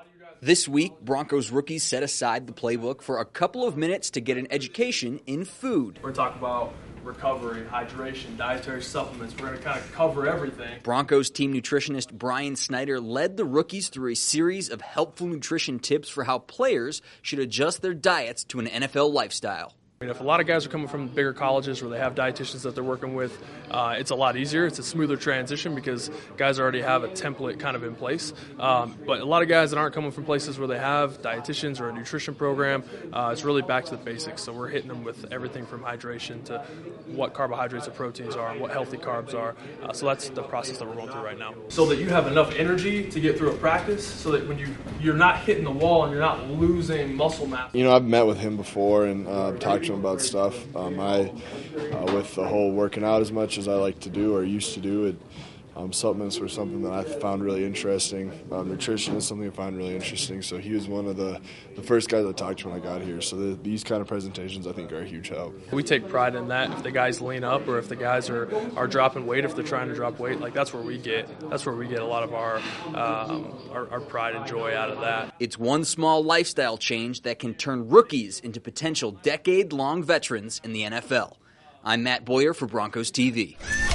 This week, Broncos rookies set aside the playbook for a couple of minutes to get an education in food. We're talking about recovery, hydration, dietary supplements. We're going to kind of cover everything. Broncos team nutritionist Brian Snyder led the rookies through a series of helpful nutrition tips for how players should adjust their diets to an NFL lifestyle. If a lot of guys are coming from bigger colleges where they have dietitians that they're working with, it's a lot easier. It's a smoother transition because guys already have a template kind of in place. But a lot of guys that aren't coming from places where they have dietitians or a nutrition program, it's really back to the basics. So we're hitting them with everything from hydration to what carbohydrates and proteins are, what healthy carbs are. So that's the process that we're going through right now. So that you have enough energy to get through a practice so that when you're not hitting the wall and you're not losing muscle mass. You know, I've met with him before and talked to him about stuff. With the whole working out as much as I like to do or used to do, supplements were something that I found really interesting. Nutrition is something I find really interesting. So he was one of the first guys I talked to when I got here. So these kind of presentations I think are a huge help. We take pride in that. If the guys lean up or if the guys are dropping weight, if they're trying to drop weight, like that's where we get a lot of our pride and joy out of that. It's one small lifestyle change that can turn rookies into potential decade-long veterans in the NFL. I'm Matt Boyer for Broncos TV.